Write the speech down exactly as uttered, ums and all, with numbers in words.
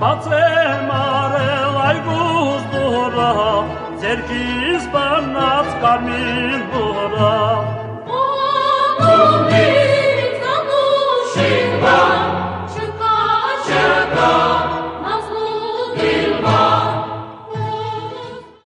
բաց եմ արել այգուս դուռը, ձերքիս բնած կարմիր բուռը։ Ո՞ւմ